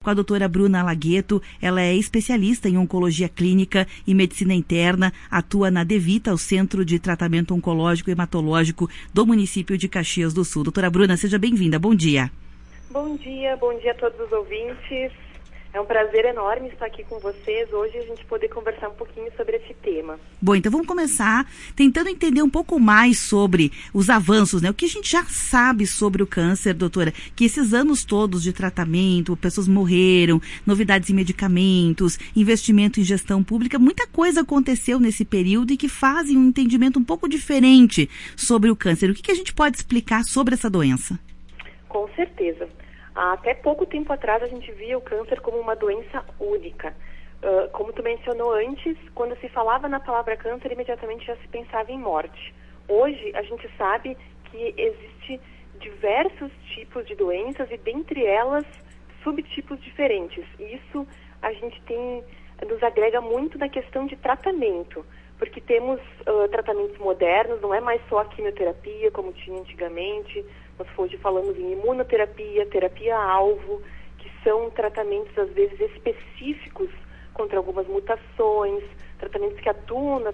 Com a doutora Bruna Lagueto. Ela é especialista em oncologia clínica e medicina interna, atua na DEVITA, o Centro de Tratamento Oncológico e Hematológico do município de Caxias do Sul. Doutora Bruna, seja bem-vinda. Bom dia. Bom dia a todos os ouvintes. É um prazer enorme estar aqui com vocês hoje e a gente poder conversar um pouquinho sobre esse tema. Bom, então vamos começar tentando entender um pouco mais sobre os avanços, né? O que a gente já sabe sobre o câncer, doutora? Que esses anos todos de tratamento, pessoas morreram, novidades em medicamentos, investimento em gestão pública, muita coisa aconteceu nesse período e que fazem um entendimento um pouco diferente sobre o câncer. O que a gente pode explicar sobre essa doença? Com certeza. Até pouco tempo atrás a gente via o câncer como uma doença única. Como tu mencionou antes, quando se falava na palavra câncer, imediatamente já se pensava em morte. Hoje a gente sabe que existe diversos tipos de doenças e dentre elas subtipos diferentes. Isso a gente nos agrega muito na questão de tratamento, porque temos tratamentos modernos, não é mais só a quimioterapia como tinha antigamente. Nós hoje falamos em imunoterapia, terapia-alvo, que são tratamentos, às vezes, específicos contra algumas mutações, tratamentos que atuam na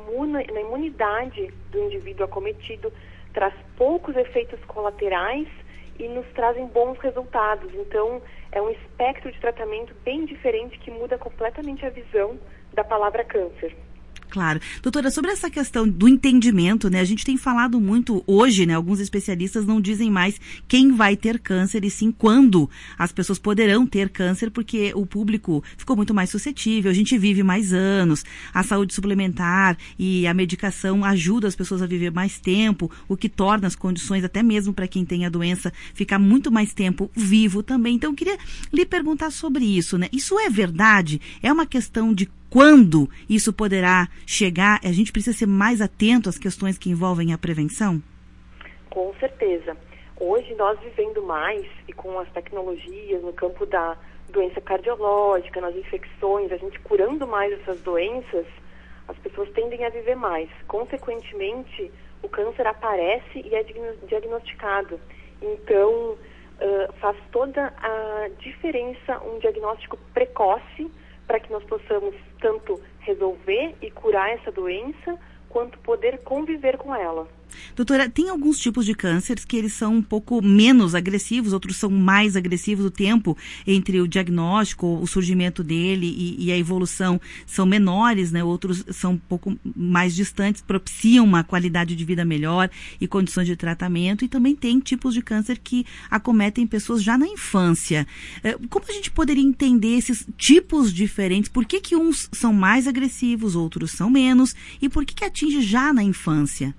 imunidade do indivíduo acometido, traz poucos efeitos colaterais e nos trazem bons resultados. Então, é um espectro de tratamento bem diferente que muda completamente a visão da palavra câncer. Claro. Doutora, sobre essa questão do entendimento, né? A gente tem falado muito hoje, né? Alguns especialistas não dizem mais quem vai ter câncer e sim quando as pessoas poderão ter câncer, porque o público ficou muito mais suscetível, a gente vive mais anos, a saúde suplementar e a medicação ajudam as pessoas a viver mais tempo, o que torna as condições, até mesmo para quem tem a doença, ficar muito mais tempo vivo também. Então, eu queria lhe perguntar sobre isso, né? Isso é verdade? É uma questão de quando isso poderá chegar? A gente precisa ser mais atento às questões que envolvem a prevenção? Com certeza. Hoje, nós vivendo mais e com as tecnologias no campo da doença cardiológica, nas infecções, a gente curando mais essas doenças, as pessoas tendem a viver mais. Consequentemente, o câncer aparece e é diagnosticado. Então, faz toda a diferença um diagnóstico precoce para que nós possamos tanto resolver e curar essa doença, quanto poder conviver com ela. Doutora, tem alguns tipos de cânceres que eles são um pouco menos agressivos, outros são mais agressivos. O tempo entre o diagnóstico, o surgimento dele e a evolução são menores, né? Outros são um pouco mais distantes, propiciam uma qualidade de vida melhor e condições de tratamento. E também tem tipos de câncer que acometem pessoas já na infância. Como a gente poderia entender esses tipos diferentes? Por que uns são mais agressivos, outros são menos? E por que atinge já na infância?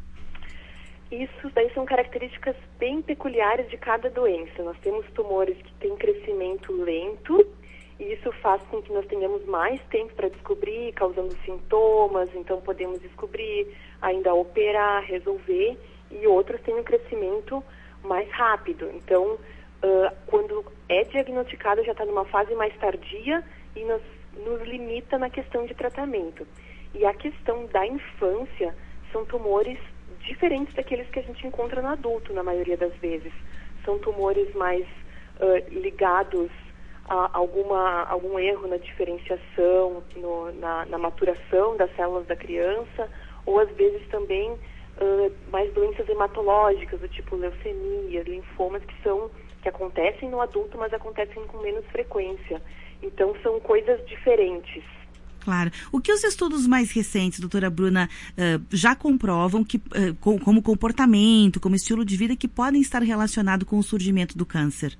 Isso daí são características bem peculiares de cada doença. Nós temos tumores que têm crescimento lento e isso faz com que nós tenhamos mais tempo para descobrir, causando sintomas, então podemos descobrir, ainda operar, resolver, e outros têm um crescimento mais rápido. Então, quando é diagnosticado, já está numa fase mais tardia e nos limita na questão de tratamento. E a questão da infância são tumores diferentes daqueles que a gente encontra no adulto, na maioria das vezes. São tumores mais ligados a algum erro na diferenciação, na maturação das células da criança, ou às vezes também mais doenças hematológicas, do tipo leucemia, linfomas, que acontecem no adulto, mas acontecem com menos frequência. Então, são coisas diferentes. Claro. O que os estudos mais recentes, doutora Bruna, já comprovam que, como comportamento, como estilo de vida, que podem estar relacionados com o surgimento do câncer?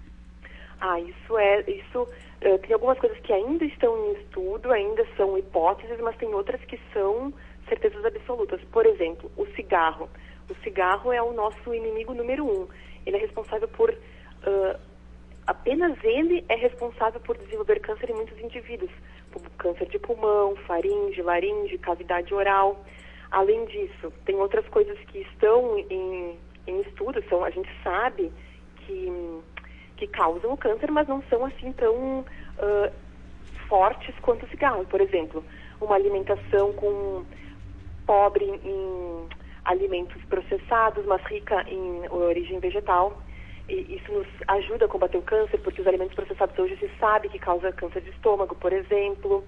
Tem algumas coisas que ainda estão em estudo, ainda são hipóteses, mas tem outras que são certezas absolutas. Por exemplo, o cigarro. O cigarro é o nosso inimigo número 1. Ele é responsável por... apenas ele é responsável por desenvolver câncer em muitos indivíduos. Câncer de pulmão, faringe, laringe, cavidade oral. Além disso, tem outras coisas que estão em estudo, a gente sabe que causam o câncer, mas não são assim tão fortes quanto o cigarro. Por exemplo, uma alimentação pobre em alimentos processados, mas rica em origem vegetal. E isso nos ajuda a combater o câncer, porque os alimentos processados hoje se sabe que causa câncer de estômago, por exemplo.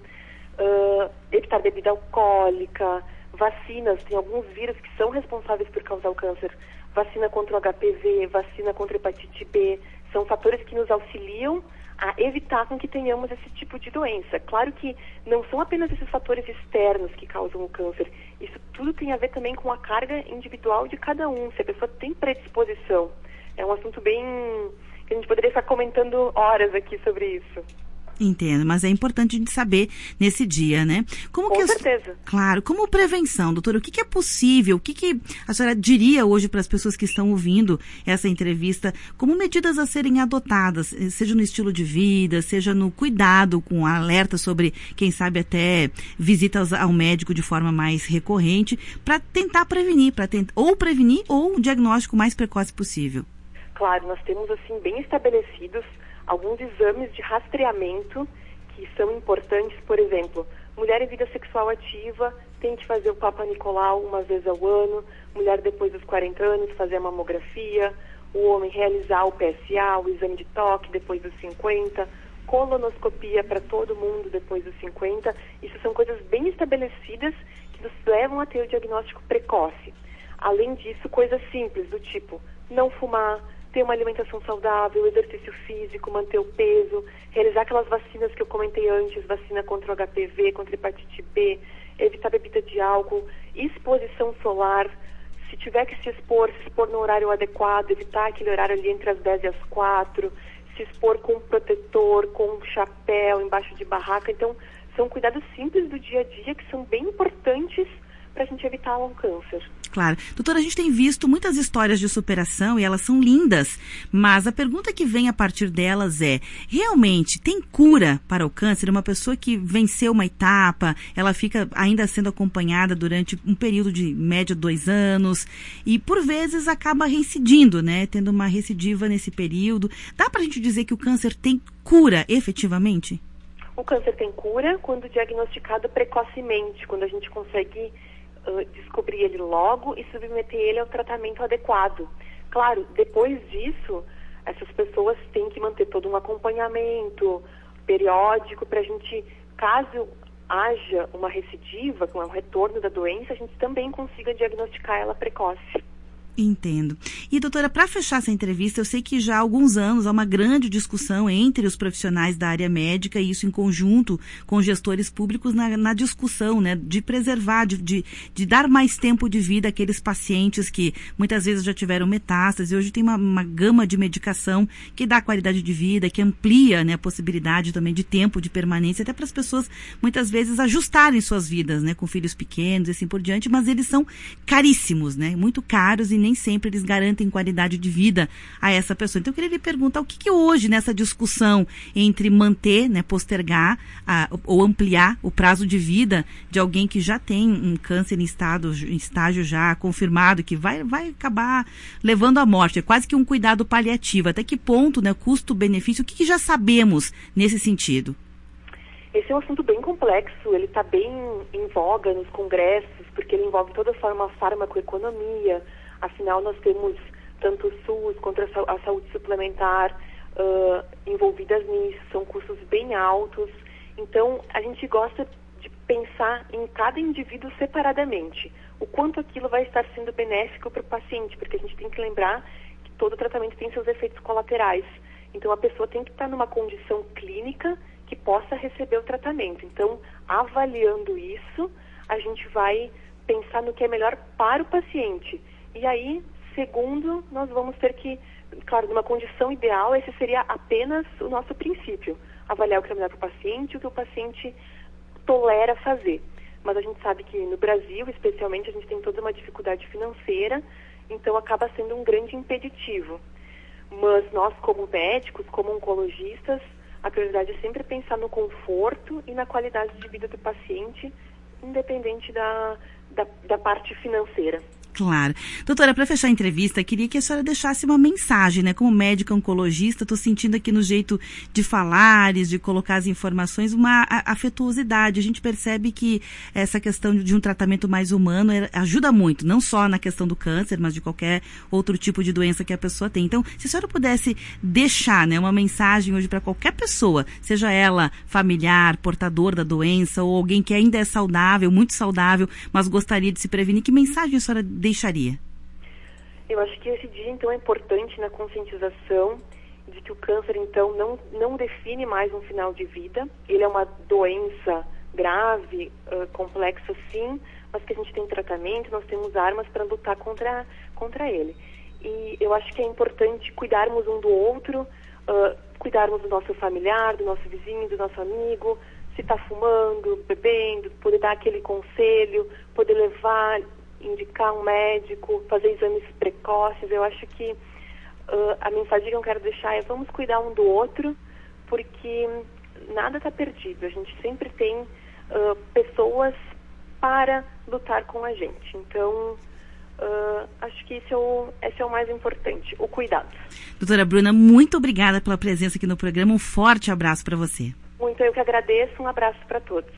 Evitar bebida alcoólica, vacinas, tem alguns vírus que são responsáveis por causar o câncer. Vacina contra o HPV, vacina contra a hepatite B, são fatores que nos auxiliam a evitar com que tenhamos esse tipo de doença. Claro que não são apenas esses fatores externos que causam o câncer. Isso tudo tem a ver também com a carga individual de cada um, se a pessoa tem predisposição. É um assunto bem... que a gente poderia estar comentando horas aqui sobre isso. Entendo, mas é importante a gente saber nesse dia, né? Com certeza. Claro, como prevenção, doutora, o que é possível, o que a senhora diria hoje para as pessoas que estão ouvindo essa entrevista, como medidas a serem adotadas, seja no estilo de vida, seja no cuidado com alerta sobre, quem sabe até visitas ao médico de forma mais recorrente, para tentar prevenir, ou prevenir ou um diagnóstico mais precoce possível? Claro, nós temos assim bem estabelecidos alguns exames de rastreamento que são importantes. Por exemplo, mulher em vida sexual ativa tem que fazer o Papa Nicolau uma vez ao ano, mulher depois dos 40 anos fazer a mamografia, o homem realizar o PSA, o exame de toque depois dos 50, colonoscopia para todo mundo depois dos 50. Isso são coisas bem estabelecidas que nos levam a ter o diagnóstico precoce. Além disso, coisas simples do tipo não fumar, ter uma alimentação saudável, exercício físico, manter o peso, realizar aquelas vacinas que eu comentei antes, vacina contra o HPV, contra a hepatite B, evitar bebida de álcool, exposição solar, se tiver que se expor no horário adequado, evitar aquele horário ali entre as 10 e as 4, se expor com protetor, com chapéu, embaixo de barraca. Então, são cuidados simples do dia a dia que são bem importantes para a gente evitar um câncer. Claro. Doutora, a gente tem visto muitas histórias de superação e elas são lindas, mas a pergunta que vem a partir delas é, realmente tem cura para o câncer? Uma pessoa que venceu uma etapa, ela fica ainda sendo acompanhada durante um período de média 2 anos e por vezes acaba reincidindo, né? Tendo uma recidiva nesse período. Dá para a gente dizer que o câncer tem cura efetivamente? O câncer tem cura quando diagnosticado precocemente, quando a gente consegue descobrir ele logo e submeter ele ao tratamento adequado. Claro, depois disso, essas pessoas têm que manter todo um acompanhamento periódico para a gente, caso haja uma recidiva, um retorno da doença, a gente também consiga diagnosticar ela precoce. Entendo. E, doutora, para fechar essa entrevista, eu sei que já há alguns anos há uma grande discussão entre os profissionais da área médica, e isso em conjunto com gestores públicos na discussão, né, de preservar, de dar mais tempo de vida àqueles pacientes que muitas vezes já tiveram metástase. Hoje tem uma gama de medicação que dá qualidade de vida, que amplia, né, a possibilidade também de tempo de permanência, até para as pessoas muitas vezes ajustarem suas vidas, né, com filhos pequenos e assim por diante, mas eles são caríssimos, né, muito caros, e nem sempre eles garantem qualidade de vida a essa pessoa. Então eu queria lhe perguntar o que hoje nessa discussão entre manter, né, postergar ou ampliar o prazo de vida de alguém que já tem um câncer em estágio já confirmado, que vai acabar levando à morte, é quase que um cuidado paliativo. Até que ponto, né, custo-benefício, o que já sabemos nesse sentido? Esse é um assunto bem complexo, ele está bem em voga nos congressos, porque ele envolve toda forma a farmacoeconomia. Afinal, nós temos tanto o SUS quanto a saúde suplementar envolvidas nisso, são custos bem altos. Então, a gente gosta de pensar em cada indivíduo separadamente, o quanto aquilo vai estar sendo benéfico para o paciente, porque a gente tem que lembrar que todo tratamento tem seus efeitos colaterais. Então, a pessoa tem que estar numa condição clínica que possa receber o tratamento. Então, avaliando isso, a gente vai pensar no que é melhor para o paciente. E aí, segundo, nós vamos ter que, claro, numa condição ideal, esse seria apenas o nosso princípio. Avaliar o que é melhor para o paciente, o que o paciente tolera fazer. Mas a gente sabe que no Brasil, especialmente, a gente tem toda uma dificuldade financeira, então acaba sendo um grande impeditivo. Mas nós, como médicos, como oncologistas, a prioridade é sempre pensar no conforto e na qualidade de vida do paciente, independente da parte financeira. Claro. Doutora, para fechar a entrevista, queria que a senhora deixasse uma mensagem, né? Como médica oncologista, estou sentindo aqui no jeito de falar, de colocar as informações, uma afetuosidade. A gente percebe que essa questão de um tratamento mais humano ajuda muito, não só na questão do câncer, mas de qualquer outro tipo de doença que a pessoa tem. Então, se a senhora pudesse deixar, né, uma mensagem hoje para qualquer pessoa, seja ela familiar, portador da doença, ou alguém que ainda é saudável, muito saudável, mas gostaria de se prevenir, que mensagem a senhora deixaria? Eu acho que esse dia, então, é importante na conscientização de que o câncer, então, não define mais um final de vida. Ele é uma doença grave, complexa, sim, mas que a gente tem tratamento, nós temos armas para lutar contra ele. E eu acho que é importante cuidarmos um do outro, cuidarmos do nosso familiar, do nosso vizinho, do nosso amigo, se está fumando, bebendo, poder dar aquele conselho, poder levar, indicar um médico, fazer exames precoces. Eu acho que a mensagem que eu quero deixar é: vamos cuidar um do outro, porque nada está perdido. A gente sempre tem pessoas para lutar com a gente. Então, acho que esse é o mais importante, o cuidado. Doutora Bruna, muito obrigada pela presença aqui no programa. Um forte abraço para você. Muito, eu que agradeço. Um abraço para todos.